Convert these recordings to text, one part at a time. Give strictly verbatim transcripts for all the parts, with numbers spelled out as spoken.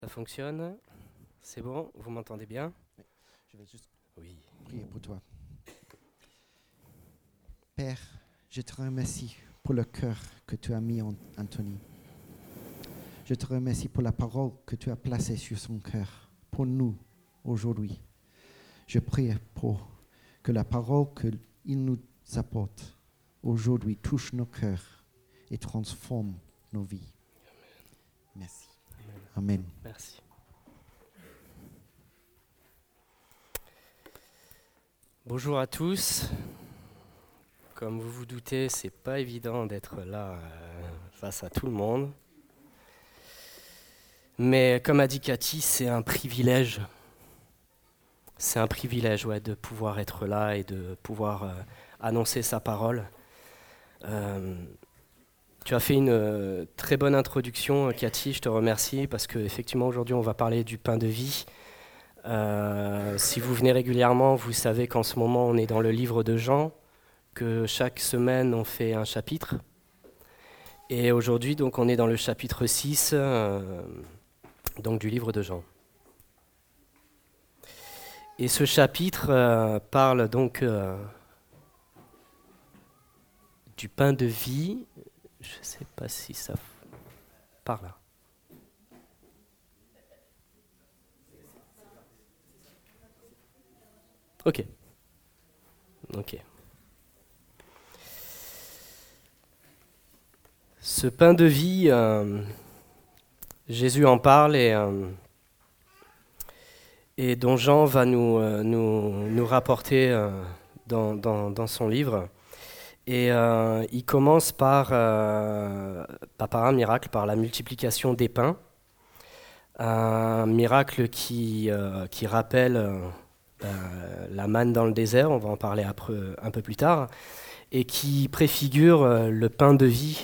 Ça fonctionne? C'est bon? Vous m'entendez bien? Je vais juste Oui. prier pour toi. Père, je te remercie pour le cœur que tu as mis en Anthony. Je te remercie pour la parole que tu as placée sur son cœur, pour nous, aujourd'hui. Je prie pour que la parole qu'il nous apporte aujourd'hui touche nos cœurs et transforme nos vies. Merci. Amen. Merci. Bonjour à tous. Comme vous vous doutez, c'est pas évident d'être là euh, face à tout le monde. Mais comme a dit Cathy, c'est un privilège. C'est un privilège, ouais, de pouvoir être là et de pouvoir euh, annoncer sa parole. Euh, tu as fait une euh, très bonne introduction, Cathy, je te remercie, parce qu'effectivement, aujourd'hui, on va parler du pain de vie. Euh, si vous venez régulièrement, vous savez qu'en ce moment, on est dans le livre de Jean, que chaque semaine, on fait un chapitre. Et aujourd'hui, donc, on est dans le chapitre six euh, donc, du livre de Jean. Et ce chapitre euh, parle donc euh, du pain de vie. Je ne sais pas si ça parle. Ok. Ok. Ce pain de vie, euh, Jésus en parle et, euh, et dont Jean va nous, euh, nous, nous rapporter euh, dans, dans, dans son livre. Et euh, il commence par, euh, pas par un miracle, par la multiplication des pains. Un miracle qui, euh, qui rappelle euh, euh, la manne dans le désert, on va en parler après, un peu plus tard, et qui préfigure euh, le pain de vie.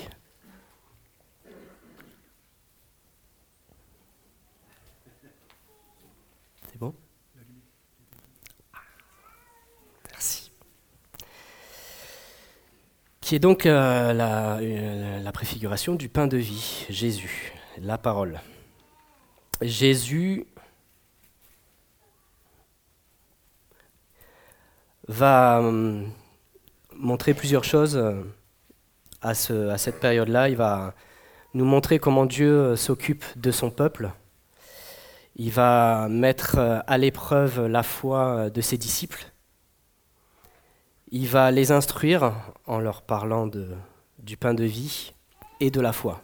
C'est bon? Merci. Qui est donc euh, la, euh, la préfiguration du pain de vie, Jésus, la parole. Jésus va euh, montrer plusieurs choses euh, à, ce, à cette période-là. Il va nous montrer comment Dieu euh, s'occupe de son peuple. Il va mettre euh, à l'épreuve la foi de ses disciples. Il va les instruire en leur parlant de, du pain de vie et de la foi.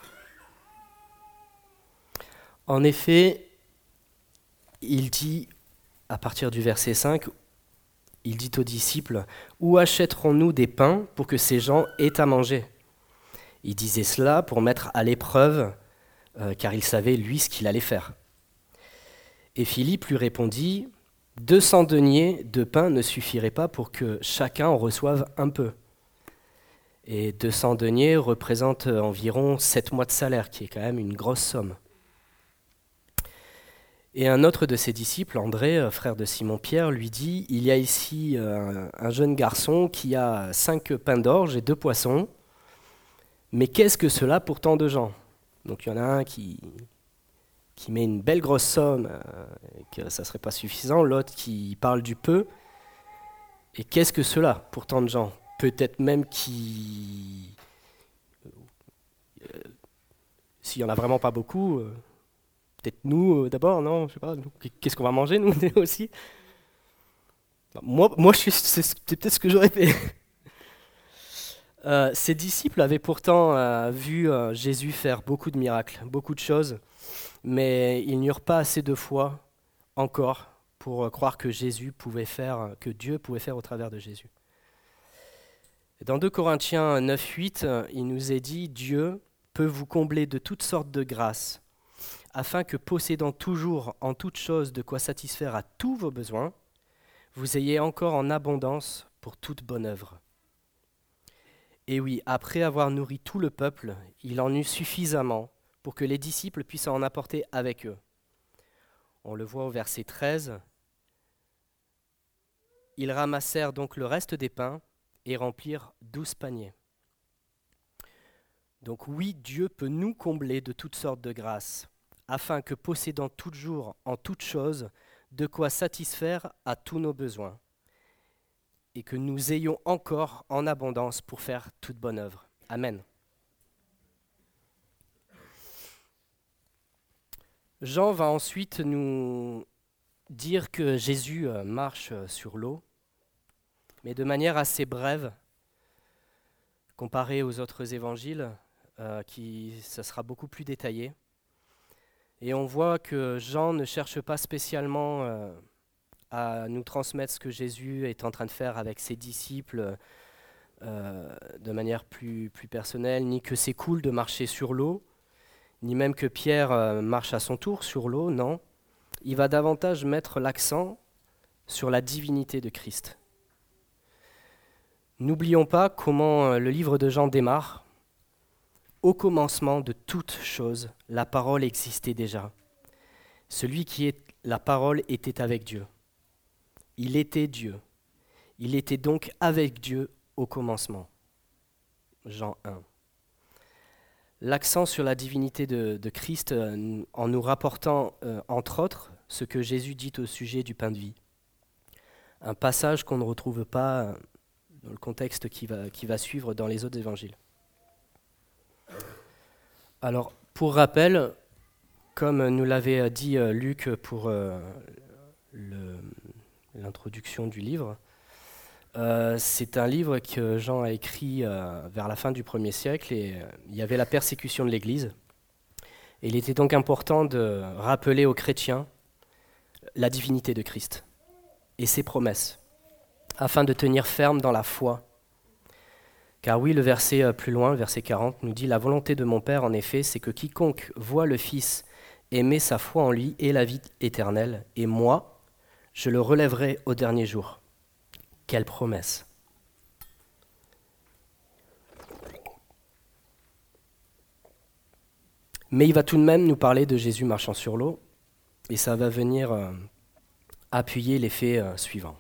En effet, il dit, à partir du verset cinq, il dit aux disciples, « Où achèterons-nous des pains pour que ces gens aient à manger ?» Il disait cela pour mettre à l'épreuve, euh, car il savait, lui, ce qu'il allait faire. Et Philippe lui répondit, « Deux cents deniers de pain ne suffiraient pas pour que chacun en reçoive un peu. » Et deux cents deniers représentent environ sept mois de salaire, qui est quand même une grosse somme. Et un autre de ses disciples, André, frère de Simon-Pierre, lui dit, « Il y a ici un, un jeune garçon qui a cinq pains d'orge et deux poissons, mais qu'est-ce que cela pour tant de gens ?» Donc il y en a un qui, qui met une belle grosse somme, euh, et que ça ne serait pas suffisant, l'autre qui parle du peu. Et qu'est-ce que cela pour tant de gens? Peut-être même qui... Euh, s'il n'y en a vraiment pas beaucoup... Euh, Peut-être nous, euh, d'abord, non, je sais pas, nous, qu'est-ce qu'on va manger, nous, aussi? Bah, Moi, moi je suis, c'est c'est peut-être ce que j'aurais fait. Euh, ses disciples avaient pourtant euh, vu euh, Jésus faire beaucoup de miracles, beaucoup de choses, mais ils n'eurent pas assez de foi encore pour euh, croire que Jésus pouvait faire, que Dieu pouvait faire au travers de Jésus. Et dans deux Corinthiens neuf huit, euh, il nous est dit, Dieu peut vous combler de toutes sortes de grâces, afin que, possédant toujours en toutes choses de quoi satisfaire à tous vos besoins, vous ayez encore en abondance pour toute bonne œuvre. Et oui, après avoir nourri tout le peuple, il en eut suffisamment pour que les disciples puissent en apporter avec eux. On le voit au verset treize. Ils ramassèrent donc le reste des pains et remplirent douze paniers. Donc oui, Dieu peut nous combler de toutes sortes de grâces, afin que possédant toujours en toutes choses de quoi satisfaire à tous nos besoins, et que nous ayons encore en abondance pour faire toute bonne œuvre. Amen. Jean va ensuite nous dire que Jésus marche sur l'eau, mais de manière assez brève, comparée aux autres évangiles, euh, qui ça sera beaucoup plus détaillé. Et on voit que Jean ne cherche pas spécialement euh, à nous transmettre ce que Jésus est en train de faire avec ses disciples euh, de manière plus, plus personnelle, ni que c'est cool de marcher sur l'eau, ni même que Pierre euh, marche à son tour sur l'eau, non. Il va davantage mettre l'accent sur la divinité de Christ. N'oublions pas comment euh, le livre de Jean démarre. Au commencement de toutes choses, la parole existait déjà. Celui qui est la parole était avec Dieu. Il était Dieu. Il était donc avec Dieu au commencement. Jean un. L'accent sur la divinité de, de Christ euh, en nous rapportant, euh, entre autres, ce que Jésus dit au sujet du pain de vie. Un passage qu'on ne retrouve pas euh, dans le contexte qui va, qui va suivre dans les autres évangiles. Alors, pour rappel, comme nous l'avait dit euh, Luc pour euh, le, l'introduction du livre, euh, c'est un livre que Jean a écrit euh, vers la fin du premier siècle et euh, il y avait la persécution de l'Église. Et il était donc important de rappeler aux chrétiens la divinité de Christ et ses promesses, afin de tenir ferme dans la foi. Car oui, le verset plus loin, le verset quarante, nous dit « La volonté de mon Père, en effet, c'est que quiconque voit le Fils et met sa foi en lui ait la vie éternelle, et moi, je le relèverai au dernier jour. » Quelle promesse! Mais il va tout de même nous parler de Jésus marchant sur l'eau, et ça va venir euh, appuyer les faits euh, suivants.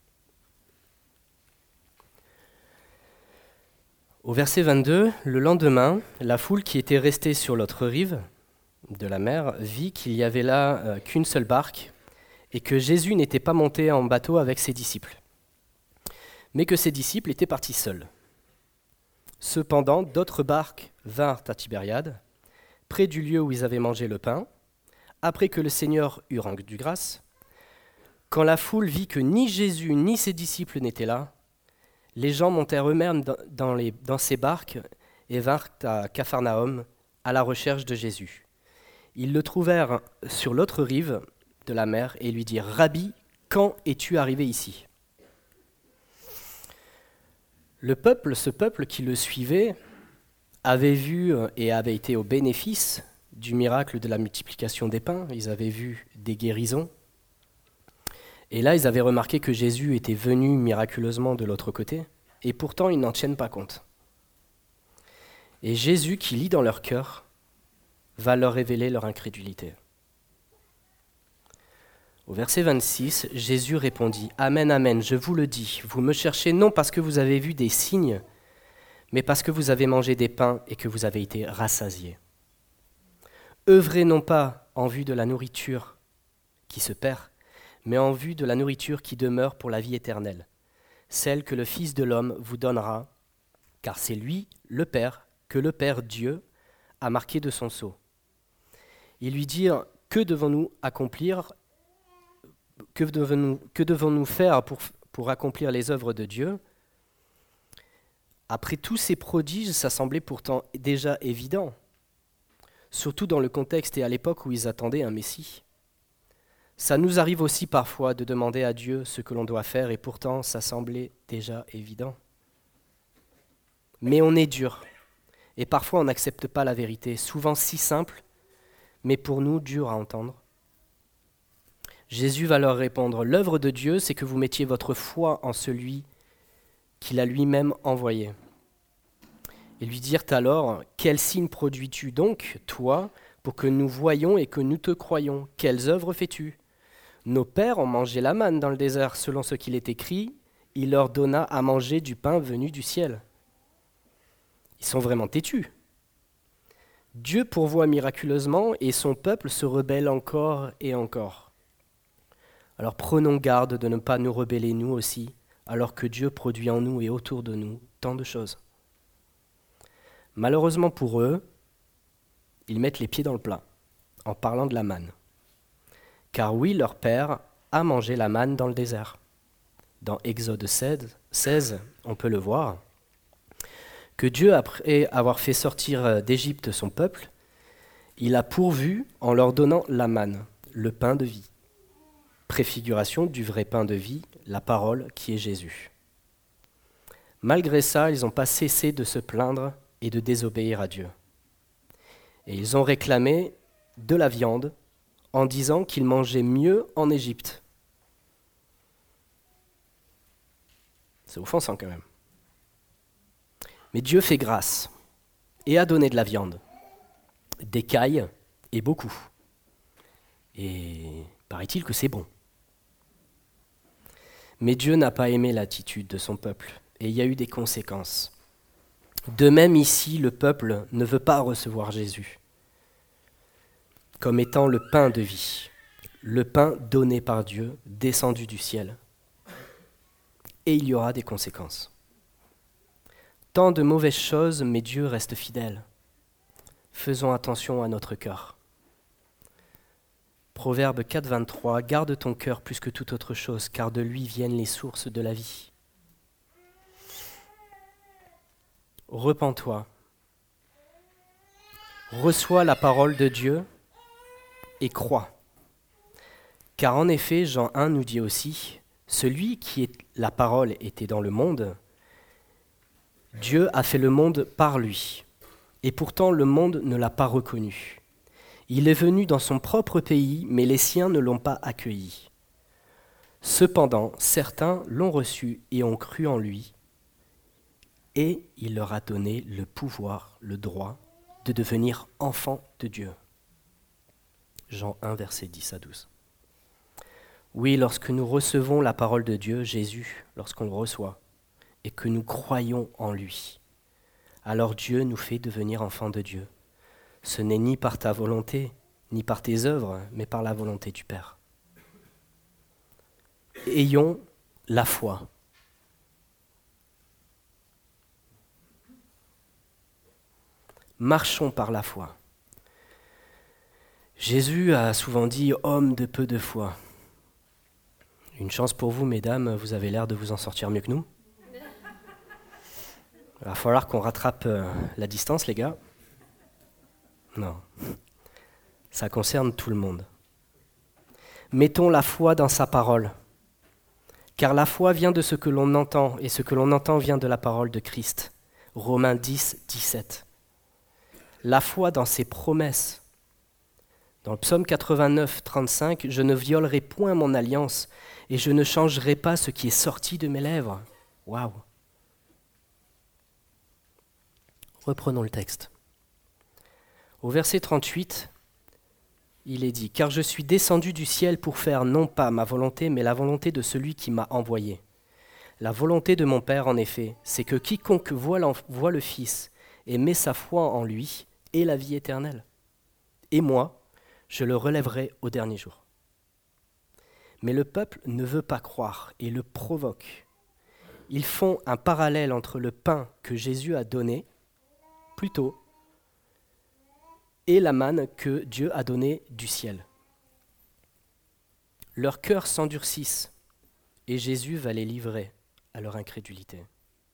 Au verset vingt-deux, le lendemain, la foule qui était restée sur l'autre rive de la mer vit qu'il n'y avait là euh, qu'une seule barque et que Jésus n'était pas monté en bateau avec ses disciples, mais que ses disciples étaient partis seuls. Cependant, d'autres barques vinrent à Tibériade, près du lieu où ils avaient mangé le pain, après que le Seigneur eut rendu grâce. Quand la foule vit que ni Jésus ni ses disciples n'étaient là, les gens montèrent eux-mêmes dans, les, dans ces barques et vinrent à Capharnaüm à la recherche de Jésus. Ils le trouvèrent sur l'autre rive de la mer et lui dirent « Rabbi, quand es-tu arrivé ici ?» Le peuple, ce peuple qui le suivait, avait vu et avait été au bénéfice du miracle de la multiplication des pains. Ils avaient vu des guérisons. Et là, ils avaient remarqué que Jésus était venu miraculeusement de l'autre côté, et pourtant, ils n'en tiennent pas compte. Et Jésus, qui lit dans leur cœur, va leur révéler leur incrédulité. Au verset vingt-six, Jésus répondit « Amen, amen, je vous le dis, vous me cherchez non parce que vous avez vu des signes, mais parce que vous avez mangé des pains et que vous avez été rassasiés. Œuvrez non pas en vue de la nourriture qui se perd, mais en vue de la nourriture qui demeure pour la vie éternelle, celle que le Fils de l'homme vous donnera, car c'est lui, le Père, que le Père Dieu a marqué de son sceau. » Ils lui dirent « Que devons-nous accomplir ? Que devons-nous, que devons-nous faire pour, pour accomplir les œuvres de Dieu ?» Après tous ces prodiges, ça semblait pourtant déjà évident, surtout dans le contexte et à l'époque où ils attendaient un Messie. Ça nous arrive aussi parfois de demander à Dieu ce que l'on doit faire et pourtant ça semblait déjà évident. Mais on est dur et parfois on n'accepte pas la vérité, souvent si simple, mais pour nous dur à entendre. Jésus va leur répondre « L'œuvre de Dieu, c'est que vous mettiez votre foi en celui qu'il a lui-même envoyé. » Ils lui dirent alors « Quel signe produis-tu donc, toi, pour que nous voyions et que nous te croyions ? Quelles œuvres fais-tu ? Nos pères ont mangé la manne dans le désert, selon ce qu'il est écrit, il leur donna à manger du pain venu du ciel. » Ils sont vraiment têtus. Dieu pourvoit miraculeusement et son peuple se rebelle encore et encore. Alors prenons garde de ne pas nous rebeller nous aussi, alors que Dieu produit en nous et autour de nous tant de choses. Malheureusement pour eux, ils mettent les pieds dans le plat en parlant de la manne. Car oui, leur père a mangé la manne dans le désert. Dans Exode seize, on peut le voir, que Dieu, après avoir fait sortir d'Égypte son peuple, il a pourvu en leur donnant la manne, le pain de vie, préfiguration du vrai pain de vie, la parole qui est Jésus. Malgré ça, ils n'ont pas cessé de se plaindre et de désobéir à Dieu. Et ils ont réclamé de la viande en disant qu'ils mangeaient mieux en Égypte. C'est offensant quand même. Mais Dieu fait grâce et a donné de la viande, des cailles et beaucoup. Et paraît-il que c'est bon. Mais Dieu n'a pas aimé l'attitude de son peuple et il y a eu des conséquences. De même ici, le peuple ne veut pas recevoir Jésus comme étant le pain de vie, le pain donné par Dieu, descendu du ciel. Et il y aura des conséquences. Tant de mauvaises choses, mais Dieu reste fidèle. Faisons attention à notre cœur. Proverbe quatre, vingt-trois, « Garde ton cœur plus que toute autre chose, car de lui viennent les sources de la vie. » Repens-toi. Reçois la parole de Dieu et crois. Car en effet, Jean un nous dit aussi, « Celui qui est la parole était dans le monde, Dieu a fait le monde par lui, et pourtant le monde ne l'a pas reconnu. Il est venu dans son propre pays, mais les siens ne l'ont pas accueilli. Cependant, certains l'ont reçu et ont cru en lui, et il leur a donné le pouvoir, le droit, de devenir enfants de Dieu. » Jean un, versets dix à douze. Oui, lorsque nous recevons la parole de Dieu, Jésus, lorsqu'on le reçoit, et que nous croyons en lui, alors Dieu nous fait devenir enfants de Dieu. Ce n'est ni par ta volonté, ni par tes œuvres, mais par la volonté du Père. Ayons la foi. Marchons par la foi. Jésus a souvent dit « homme de peu de foi ». Une chance pour vous, mesdames, vous avez l'air de vous en sortir mieux que nous. Il va falloir qu'on rattrape la distance, les gars. Non, ça concerne tout le monde. Mettons la foi dans sa parole, car la foi vient de ce que l'on entend, et ce que l'on entend vient de la parole de Christ. Romains dix, dix-sept. La foi dans ses promesses. Dans le psaume quatre-vingt-neuf, trente-cinq, « Je ne violerai point mon alliance, et je ne changerai pas ce qui est sorti de mes lèvres. » Waouh! Reprenons le texte. Au verset trente-huit, il est dit « Car je suis descendu du ciel pour faire non pas ma volonté, mais la volonté de celui qui m'a envoyé. La volonté de mon Père, en effet, c'est que quiconque voit, voit le Fils et met sa foi en lui ait la vie éternelle. Et moi, je le relèverai au dernier jour. » Mais le peuple ne veut pas croire et le provoque. Ils font un parallèle entre le pain que Jésus a donné, plus tôt, et la manne que Dieu a donnée du ciel. Leurs cœurs s'endurcissent et Jésus va les livrer à leur incrédulité.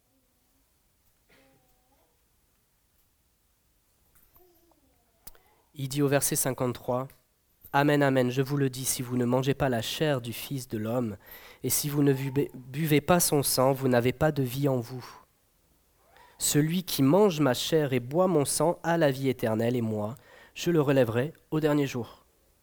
Il dit au verset cinquante-trois, « Amen, amen, je vous le dis, si vous ne mangez pas la chair du Fils de l'homme, et si vous ne buvez pas son sang, vous n'avez pas de vie en vous. Celui qui mange ma chair et boit mon sang a la vie éternelle, et moi, je le relèverai au dernier jour. »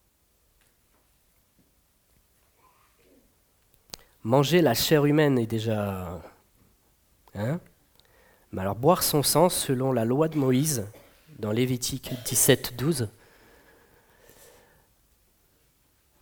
Manger la chair humaine est déjà... Hein? Mais alors boire son sang, selon la loi de Moïse, dans Lévitique dix-sept, douze,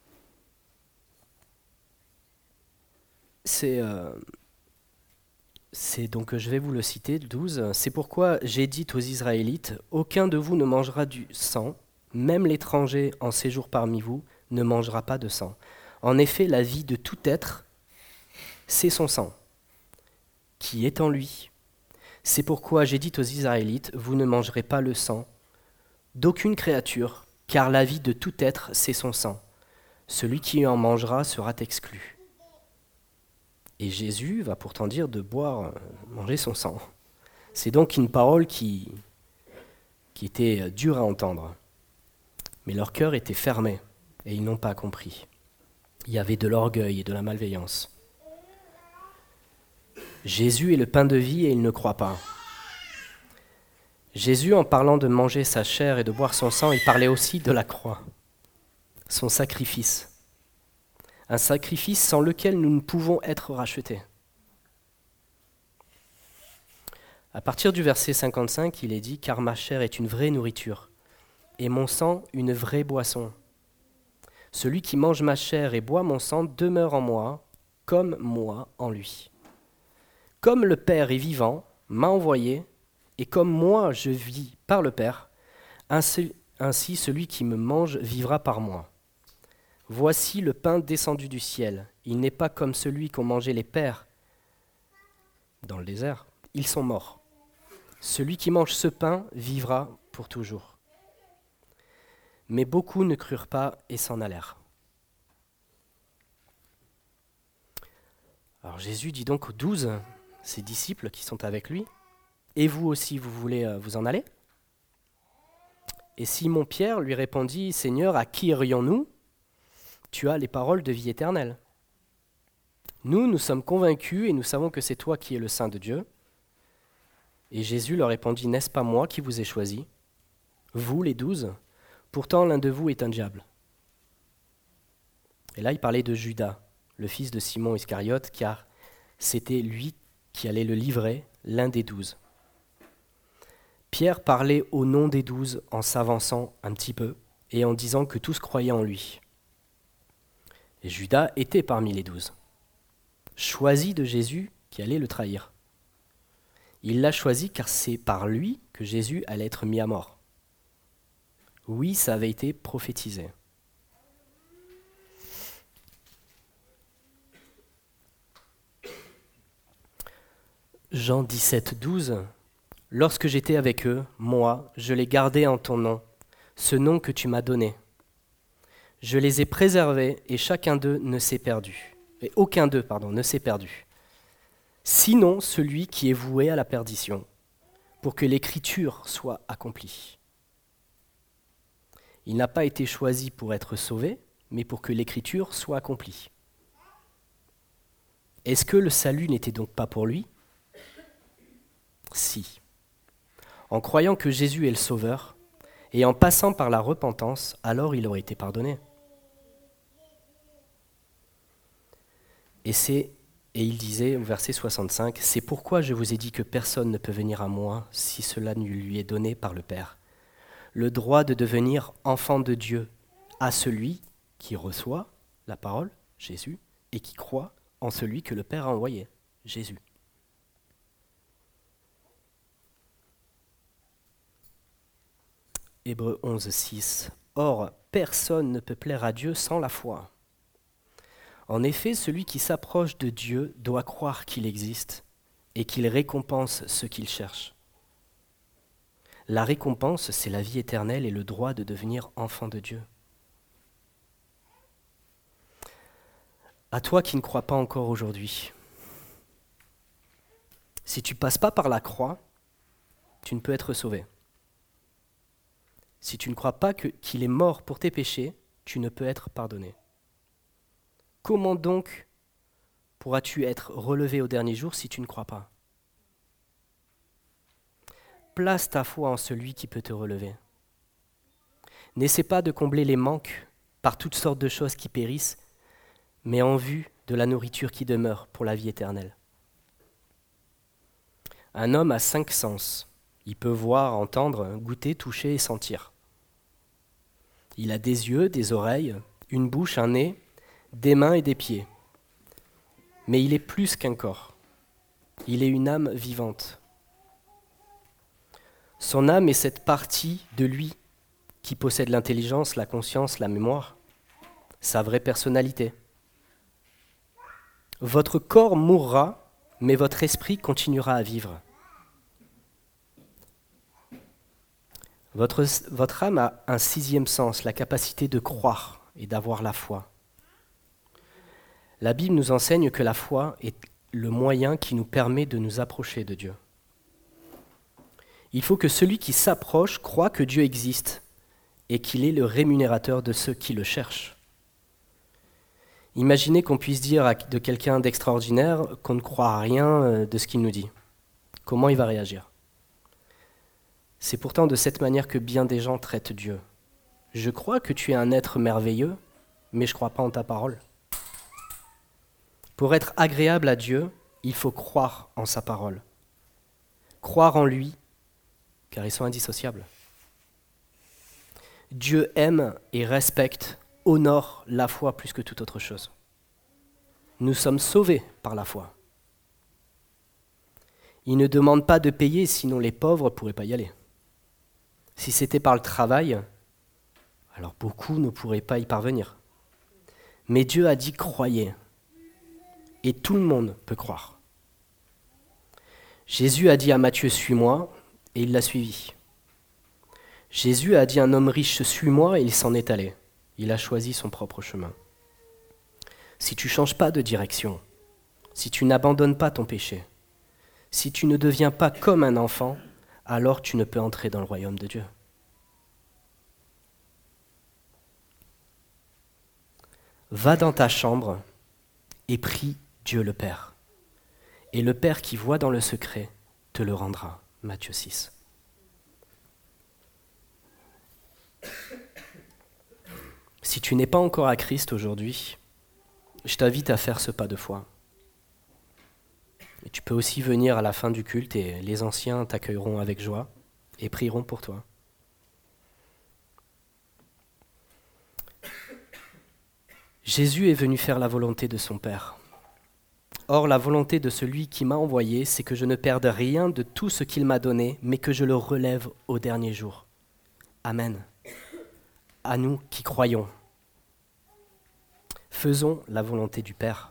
c'est, euh, C'est donc, je vais vous le citer, le douze. C'est pourquoi j'ai dit aux Israélites, aucun de vous ne mangera du sang, même l'étranger en séjour parmi vous ne mangera pas de sang. En effet, la vie de tout être, c'est son sang, qui est en lui. C'est pourquoi j'ai dit aux Israélites, vous ne mangerez pas le sang d'aucune créature, car la vie de tout être, c'est son sang. Celui qui en mangera sera exclu. Et Jésus va pourtant dire de boire, manger son sang. C'est donc une parole qui, qui était dure à entendre. Mais leur cœur était fermé et ils n'ont pas compris. Il y avait de l'orgueil et de la malveillance. Jésus est le pain de vie et ils ne croient pas. Jésus, en parlant de manger sa chair et de boire son sang, il parlait aussi de la croix, son sacrifice. Un sacrifice sans lequel nous ne pouvons être rachetés. À partir du verset cinquante-cinq, il est dit « Car ma chair est une vraie nourriture, et mon sang une vraie boisson. Celui qui mange ma chair et boit mon sang demeure en moi, comme moi en lui. Comme le Père est vivant, m'a envoyé, et comme moi je vis par le Père, ainsi, ainsi celui qui me mange vivra par moi. Voici le pain descendu du ciel. Il n'est pas comme celui qu'ont mangé les pères dans le désert. Ils sont morts. Celui qui mange ce pain vivra pour toujours. » Mais beaucoup ne crurent pas et s'en allèrent. Alors Jésus dit donc aux douze, ses disciples qui sont avec lui, « Et vous aussi, vous voulez vous en aller ?» Et Simon-Pierre lui répondit, « Seigneur, à qui irions-nous ? Tu as les paroles de vie éternelle. Nous, nous sommes convaincus et nous savons que c'est toi qui es le Saint de Dieu. » Et Jésus leur répondit, « N'est-ce pas moi qui vous ai choisi, vous les douze ? Pourtant l'un de vous est un diable. » Et là, il parlait de Judas, le fils de Simon Iscariote, car c'était lui qui allait le livrer, l'un des douze. Pierre parlait au nom des douze en s'avançant un petit peu et en disant que tous croyaient en lui. Et Judas était parmi les douze, choisi de Jésus qui allait le trahir. Il l'a choisi car c'est par lui que Jésus allait être mis à mort. Oui, ça avait été prophétisé. Jean dix-sept, douze. Lorsque j'étais avec eux, moi, je les gardais en ton nom, ce nom que tu m'as donné. Je les ai préservés et chacun d'eux ne s'est perdu. Et aucun d'eux, pardon, ne s'est perdu. Sinon celui qui est voué à la perdition, pour que l'écriture soit accomplie. Il n'a pas été choisi pour être sauvé, mais pour que l'écriture soit accomplie. Est-ce que le salut n'était donc pas pour lui ? Si. En croyant que Jésus est le Sauveur, et en passant par la repentance, alors il aurait été pardonné. Et, c'est, et il disait au verset soixante-cinq, « C'est pourquoi je vous ai dit que personne ne peut venir à moi si cela ne lui est donné par le Père. Le droit de devenir enfant de Dieu à celui qui reçoit la parole, Jésus, et qui croit en celui que le Père a envoyé, Jésus. » Hébreux onze, six. Or, personne ne peut plaire à Dieu sans la foi. En effet, celui qui s'approche de Dieu doit croire qu'il existe et qu'il récompense ceux qu'il cherche. La récompense, c'est la vie éternelle et le droit de devenir enfant de Dieu. À toi qui ne crois pas encore aujourd'hui, si tu ne passes pas par la croix, tu ne peux être sauvé. Si tu ne crois pas que, qu'il est mort pour tes péchés, tu ne peux être pardonné. Comment donc pourras-tu être relevé au dernier jour si tu ne crois pas ? Place ta foi en celui qui peut te relever. N'essaie pas de combler les manques par toutes sortes de choses qui périssent, mais en vue de la nourriture qui demeure pour la vie éternelle. Un homme a cinq sens. Il peut voir, entendre, goûter, toucher et sentir. Il a des yeux, des oreilles, une bouche, un nez, des mains et des pieds. Mais il est plus qu'un corps. Il est une âme vivante. Son âme est cette partie de lui qui possède l'intelligence, la conscience, la mémoire, sa vraie personnalité. Votre corps mourra, mais votre esprit continuera à vivre. Votre, votre âme a un sixième sens, la capacité de croire et d'avoir la foi. La Bible nous enseigne que la foi est le moyen qui nous permet de nous approcher de Dieu. Il faut que celui qui s'approche croit que Dieu existe et qu'il est le rémunérateur de ceux qui le cherchent. Imaginez qu'on puisse dire de quelqu'un d'extraordinaire qu'on ne croit à rien de ce qu'il nous dit. Comment il va réagir ? C'est pourtant de cette manière que bien des gens traitent Dieu. Je crois que tu es un être merveilleux, mais je ne crois pas en ta parole. Pour être agréable à Dieu, il faut croire en sa parole. Croire en lui, car ils sont indissociables. Dieu aime et respecte, honore la foi plus que toute autre chose. Nous sommes sauvés par la foi. Il ne demande pas de payer, sinon les pauvres ne pourraient pas y aller. Si c'était par le travail, alors beaucoup ne pourraient pas y parvenir. Mais Dieu a dit « croyez ». Et tout le monde peut croire. Jésus a dit à Matthieu « suis-moi » et il l'a suivi. Jésus a dit à un homme riche « suis-moi » et il s'en est allé. Il a choisi son propre chemin. Si tu ne changes pas de direction, si tu n'abandonnes pas ton péché, si tu ne deviens pas comme un enfant, alors tu ne peux entrer dans le royaume de Dieu. Va dans ta chambre et prie Dieu le Père. Et le Père qui voit dans le secret te le rendra. Matthieu six. Si tu n'es pas encore à Christ aujourd'hui, je t'invite à faire ce pas de foi. Et tu peux aussi venir à la fin du culte et les anciens t'accueilleront avec joie et prieront pour toi. Jésus est venu faire la volonté de son Père. Or, la volonté de celui qui m'a envoyé, c'est que je ne perde rien de tout ce qu'il m'a donné, mais que je le relève au dernier jour. Amen. À nous qui croyons. Faisons la volonté du Père.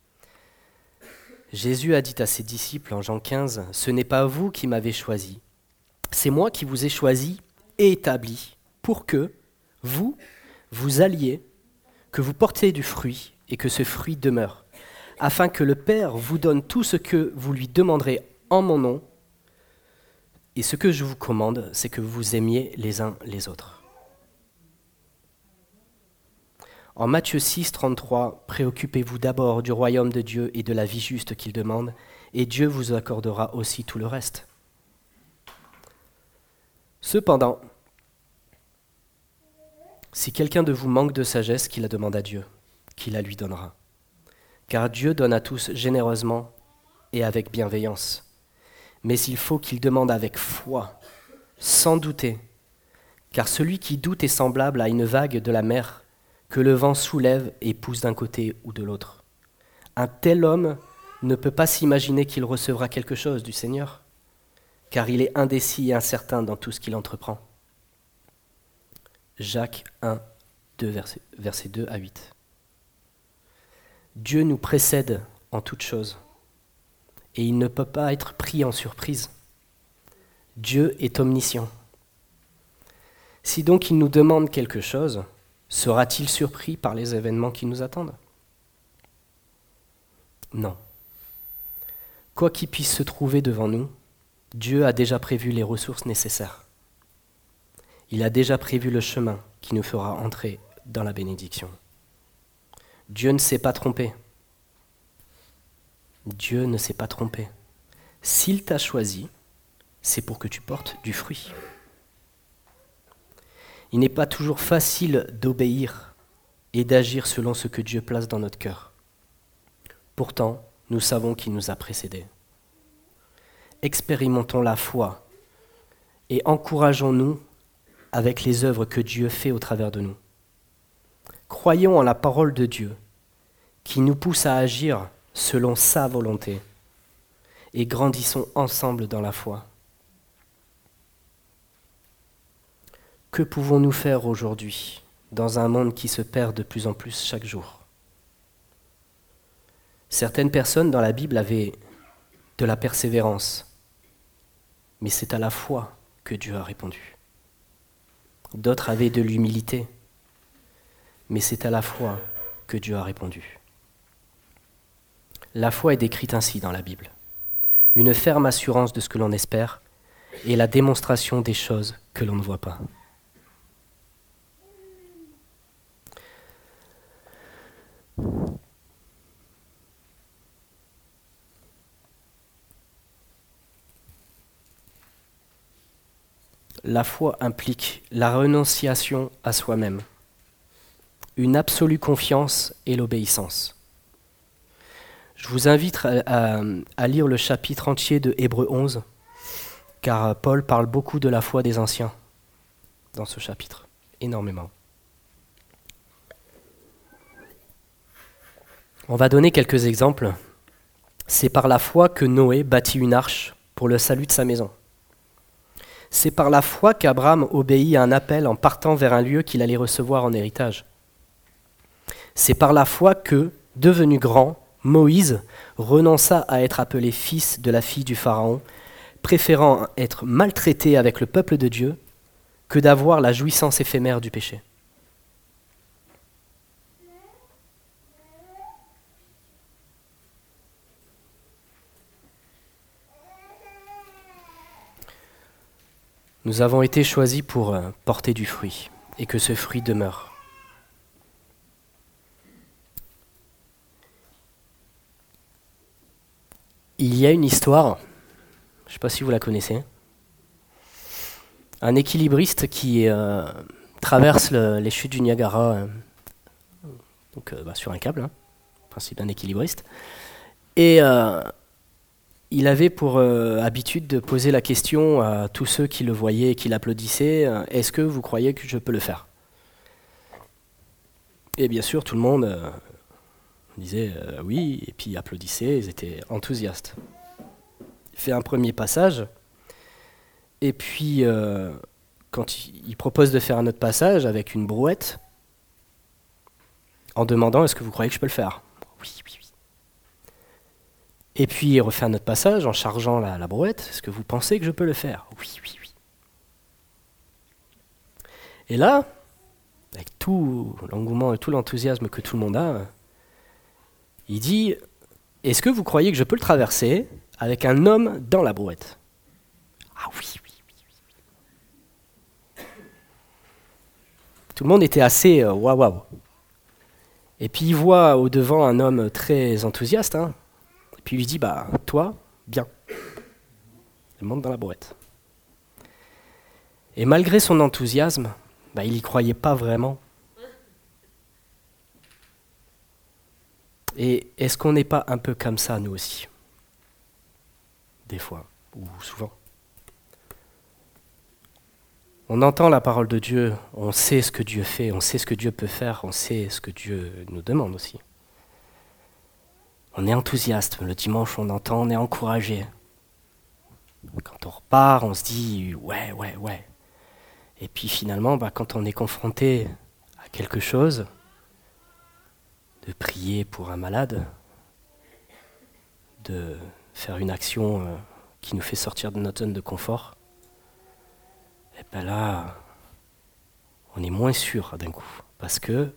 Jésus a dit à ses disciples en Jean quinze, « Ce n'est pas vous qui m'avez choisi, c'est moi qui vous ai choisi et établi pour que vous, vous alliez, que vous portiez du fruit et que ce fruit demeure, afin que le Père vous donne tout ce que vous lui demanderez en mon nom. Et ce que je vous commande, c'est que vous vous aimiez les uns les autres. » En Matthieu six, trente-trois, « Préoccupez-vous d'abord du royaume de Dieu et de la vie juste qu'il demande, et Dieu vous accordera aussi tout le reste. » Cependant, si quelqu'un de vous manque de sagesse, qu'il la demande à Dieu, qu'il la lui donnera. Car Dieu donne à tous généreusement et avec bienveillance. Mais il faut qu'il demande avec foi, sans douter, car celui qui doute est semblable à une vague de la mer que le vent soulève et pousse d'un côté ou de l'autre. Un tel homme ne peut pas s'imaginer qu'il recevra quelque chose du Seigneur, car il est indécis et incertain dans tout ce qu'il entreprend. Jacques un, deux, verset, versets deux à huit. Dieu nous précède en toutes choses, et il ne peut pas être pris en surprise. Dieu est omniscient. Si donc il nous demande quelque chose, sera-t-il surpris par les événements qui nous attendent ? Non. Quoi qu'il puisse se trouver devant nous, Dieu a déjà prévu les ressources nécessaires. Il a déjà prévu le chemin qui nous fera entrer dans la bénédiction. Dieu ne s'est pas trompé. Dieu ne s'est pas trompé. S'il t'a choisi, c'est pour que tu portes du fruit. Il n'est pas toujours facile d'obéir et d'agir selon ce que Dieu place dans notre cœur. Pourtant, nous savons qu'il nous a précédés. Expérimentons la foi et encourageons-nous avec les œuvres que Dieu fait au travers de nous. Croyons en la parole de Dieu qui nous pousse à agir selon sa volonté et grandissons ensemble dans la foi. Que pouvons-nous faire aujourd'hui dans un monde qui se perd de plus en plus chaque jour ? Certaines personnes dans la Bible avaient de la persévérance, mais c'est à la foi que Dieu a répondu. D'autres avaient de l'humilité, mais c'est à la foi que Dieu a répondu. La foi est décrite ainsi dans la Bible. Une ferme assurance de ce que l'on espère et la démonstration des choses que l'on ne voit pas. La foi implique la renonciation à soi-même, une absolue confiance et l'obéissance. Je vous invite à, à, à lire le chapitre entier de Hébreux onze, car Paul parle beaucoup de la foi des anciens dans ce chapitre, énormément. On va donner quelques exemples. C'est par la foi que Noé bâtit une arche pour le salut de sa maison. C'est par la foi qu'Abraham obéit à un appel en partant vers un lieu qu'il allait recevoir en héritage. C'est par la foi que, devenu grand, Moïse renonça à être appelé fils de la fille du Pharaon, préférant être maltraité avec le peuple de Dieu que d'avoir la jouissance éphémère du péché. Nous avons été choisis pour porter du fruit et que ce fruit demeure. Il y a une histoire, je ne sais pas si vous la connaissez, un équilibriste qui euh, traverse le, les chutes du Niagara euh, donc, euh, bah, sur un câble, hein, principe d'un équilibriste, et euh, il avait pour euh, habitude de poser la question à tous ceux qui le voyaient et qui l'applaudissaient, euh, « Est-ce que vous croyez que je peux le faire ?» Et bien sûr, tout le monde euh, disait euh, oui, et puis applaudissait, ils étaient enthousiastes. Il fait un premier passage, et puis euh, quand il, il propose de faire un autre passage avec une brouette, en demandant « Est-ce que vous croyez que je peux le faire ?» Oui, oui, oui. Et puis il refait un autre passage en chargeant la, la brouette. « Est-ce que vous pensez que je peux le faire ?» Oui, oui, oui. Et là, avec tout l'engouement et tout l'enthousiasme que tout le monde a, il dit « Est-ce que vous croyez que je peux le traverser avec un homme dans la brouette ?» Ah oui, oui, oui, oui. Tout le monde était assez euh, waouh waouh. Et puis il voit au devant un homme très enthousiaste, hein, et puis il lui dit « Bah, toi, bien. » Il monte dans la brouette. Et malgré son enthousiasme, bah, il n'y croyait pas vraiment. Et est-ce qu'on n'est pas un peu comme ça, nous aussi ? Des fois, ou souvent. On entend la parole de Dieu, on sait ce que Dieu fait, on sait ce que Dieu peut faire, on sait ce que Dieu nous demande aussi. On est enthousiaste, le dimanche on entend, on est encouragé. Quand on repart, on se dit « ouais, ouais, ouais ». Et puis finalement, bah, quand on est confronté à quelque chose, de prier pour un malade, de faire une action euh, qui nous fait sortir de notre zone de confort, et bien là, on est moins sûr d'un coup, parce que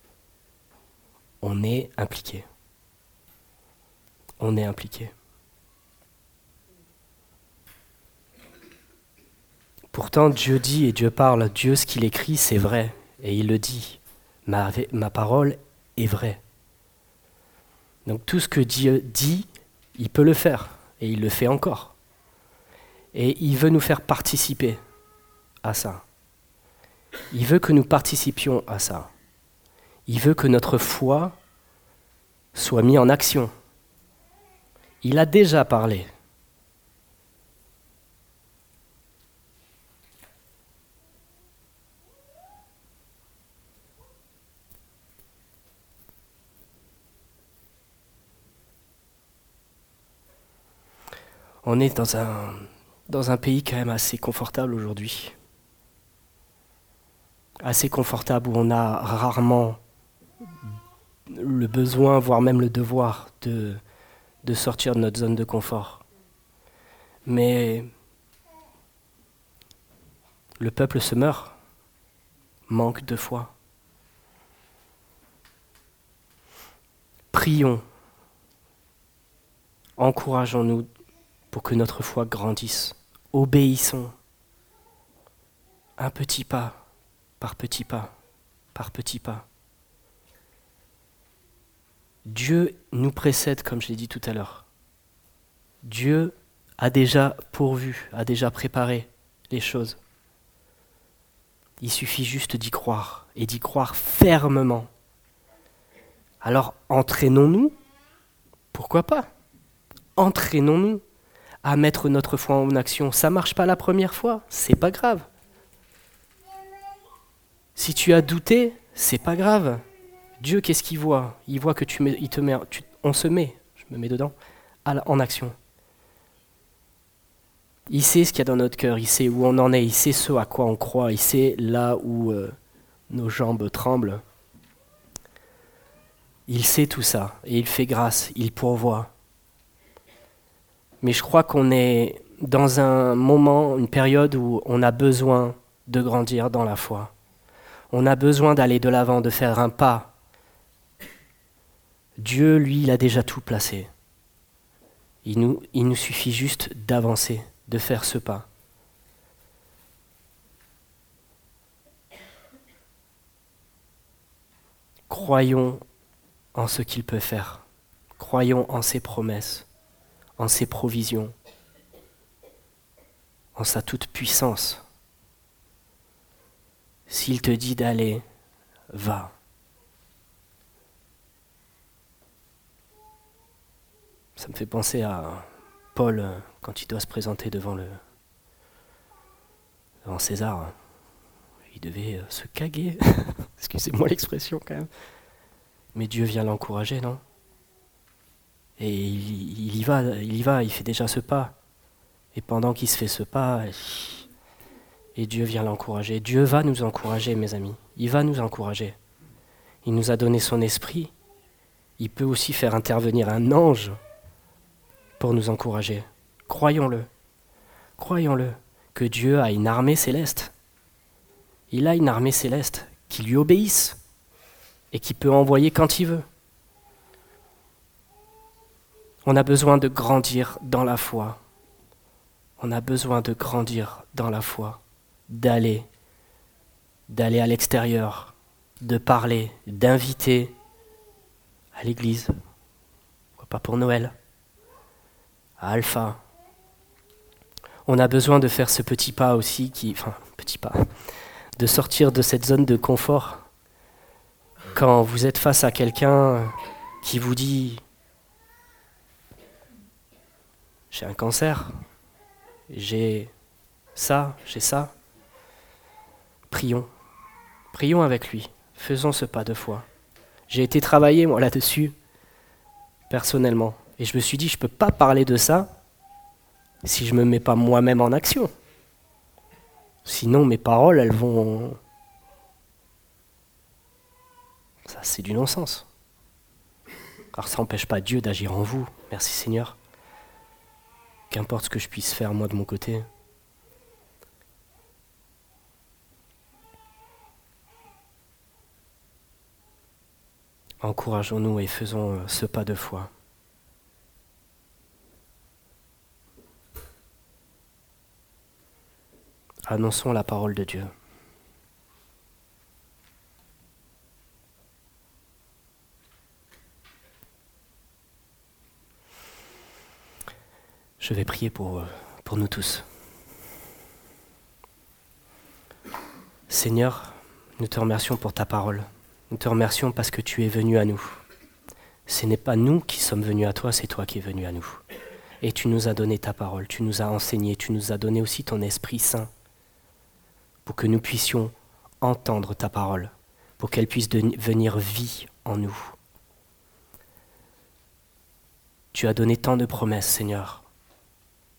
on est impliqué. On est impliqué. Pourtant, Dieu dit et Dieu parle, Dieu, ce qu'il écrit, c'est vrai, et il le dit. Ma, ma parole est vraie. Donc tout ce que Dieu dit, il peut le faire, et il le fait encore. Et il veut nous faire participer à ça. Il veut que nous participions à ça. Il veut que notre foi soit mise en action. Il a déjà parlé. On est dans un, dans un pays quand même assez confortable aujourd'hui. Assez confortable où on a rarement le besoin, voire même le devoir de, de sortir de notre zone de confort. Mais le peuple se meurt, manque de foi. Prions, encourageons-nous pour que notre foi grandisse. Obéissons, un petit pas par petit pas, par petit pas. Dieu nous précède, comme je l'ai dit tout à l'heure. Dieu a déjà pourvu, a déjà préparé les choses. Il suffit juste d'y croire, et d'y croire fermement. Alors entraînons-nous, pourquoi pas? Entraînons-nous à mettre notre foi en action. Ça ne marche pas la première fois, c'est pas grave. Si tu as douté, c'est pas grave. Dieu, qu'est-ce qu'il voit? Il voit que tu mets, il te met, tu, on se met, je me mets dedans, à la, en action. Il sait ce qu'il y a dans notre cœur, il sait où on en est, il sait ce à quoi on croit, il sait là où euh, nos jambes tremblent. Il sait tout ça, et il fait grâce, il pourvoit. Mais je crois qu'on est dans un moment, une période où on a besoin de grandir dans la foi. On a besoin d'aller de l'avant, de faire un pas. Dieu, lui, il a déjà tout placé. Il nous, il nous suffit juste d'avancer, de faire ce pas. Croyons en ce qu'il peut faire. Croyons en ses promesses, en ses provisions, en sa toute-puissance. S'il te dit d'aller, va. Ça me fait penser à Paul quand il doit se présenter devant, le, devant César. Il devait se caguer. Excusez-moi l'expression quand même. Mais Dieu vient l'encourager, non? Et il, il y va, il y va, il fait déjà ce pas. Et pendant qu'il se fait ce pas, et Dieu vient l'encourager. Dieu va nous encourager, mes amis. Il va nous encourager. Il nous a donné son esprit. Il peut aussi faire intervenir un ange pour nous encourager. Croyons-le. Croyons-le que Dieu a une armée céleste. Il a une armée céleste qui lui obéisse et qui peut envoyer quand il veut. On a besoin de grandir dans la foi. On a besoin de grandir dans la foi, d'aller, d'aller à l'extérieur, de parler, d'inviter à l'église, pas pour Noël, à Alpha. On a besoin de faire ce petit pas aussi, qui, enfin, petit pas, de sortir de cette zone de confort. Quand vous êtes face à quelqu'un qui vous dit « j'ai un cancer, j'ai ça, j'ai ça », prions, prions avec lui, faisons ce pas de foi. J'ai été travailler, moi, là-dessus, personnellement. Et je me suis dit, je ne peux pas parler de ça si je ne me mets pas moi-même en action. Sinon, mes paroles, elles vont... Ça, c'est du non-sens. Car ça n'empêche pas Dieu d'agir en vous. Merci Seigneur. Qu'importe ce que je puisse faire, moi, de mon côté. Encourageons-nous et faisons ce pas de foi. Annonçons la parole de Dieu. Je vais prier pour, pour nous tous. Seigneur, nous te remercions pour ta parole. Nous te remercions parce que tu es venu à nous. Ce n'est pas nous qui sommes venus à toi, c'est toi qui es venu à nous. Et tu nous as donné ta parole, tu nous as enseigné, tu nous as donné aussi ton Esprit Saint pour que nous puissions entendre ta parole, pour qu'elle puisse devenir vie en nous. Tu as donné tant de promesses, Seigneur.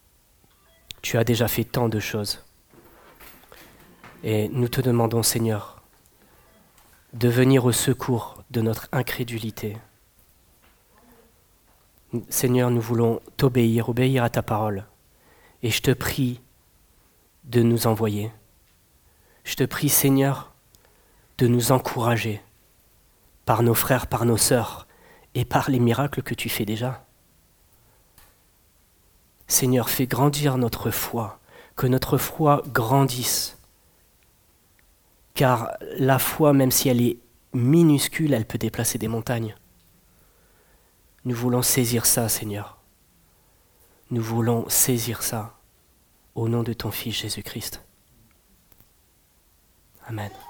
Tu as déjà fait tant de choses. Et nous te demandons, Seigneur, de venir au secours de notre incrédulité. Seigneur, nous voulons t'obéir, obéir à ta parole. Et je te prie de nous envoyer. Je te prie, Seigneur, de nous encourager par nos frères, par nos sœurs et par les miracles que tu fais déjà. Seigneur, fais grandir notre foi, que notre foi grandisse. Car la foi, même si elle est minuscule, elle peut déplacer des montagnes. Nous voulons saisir ça, Seigneur. Nous voulons saisir ça au nom de ton Fils Jésus-Christ. Amen.